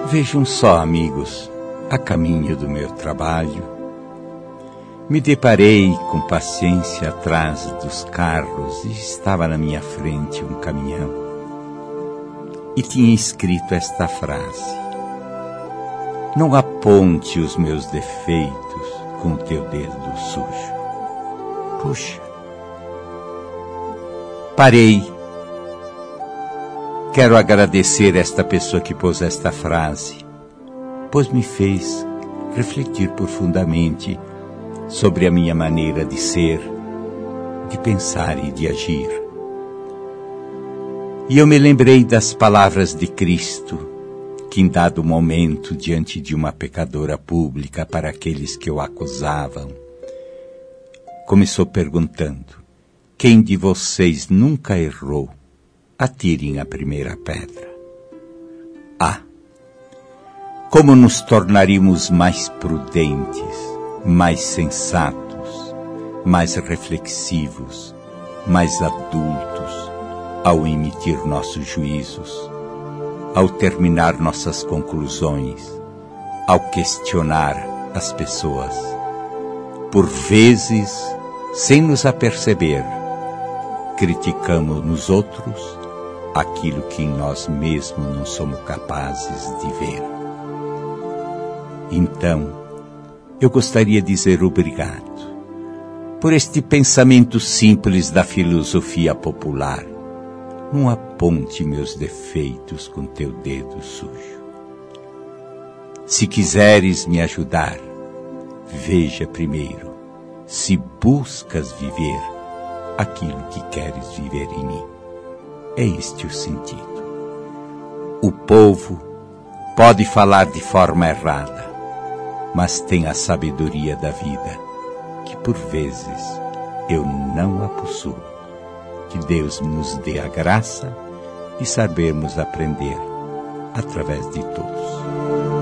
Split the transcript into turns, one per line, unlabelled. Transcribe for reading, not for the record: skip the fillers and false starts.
Vejam só, amigos, a caminho do meu trabalho, me deparei com paciência atrás dos carros e estava na minha frente um caminhão. E tinha escrito esta frase: não aponte os meus defeitos com o teu dedo sujo. Puxa. Parei. Quero agradecer esta pessoa que pôs esta frase, pois me fez refletir profundamente sobre a minha maneira de ser, de pensar e de agir. E eu me lembrei das palavras de Cristo, que em dado momento, diante de uma pecadora pública para aqueles que o acusavam, começou perguntando: quem de vocês nunca errou? Atirem a primeira pedra. Ah, como nos tornaríamos mais prudentes, mais sensatos, mais reflexivos, mais adultos ao emitir nossos juízos, ao terminar nossas conclusões, ao questionar as pessoas. Por vezes, sem nos aperceber, criticamos nos outros aquilo que em nós mesmos não somos capazes de ver. Então, eu gostaria de dizer obrigado por este pensamento simples da filosofia popular. Não aponte meus defeitos com teu dedo sujo. Se quiseres me ajudar, veja primeiro se buscas viver aquilo que queres viver em mim. É este o sentido. O povo pode falar de forma errada, mas tem a sabedoria da vida, que por vezes eu não a possuo. Que Deus nos dê a graça de sabermos aprender através de todos.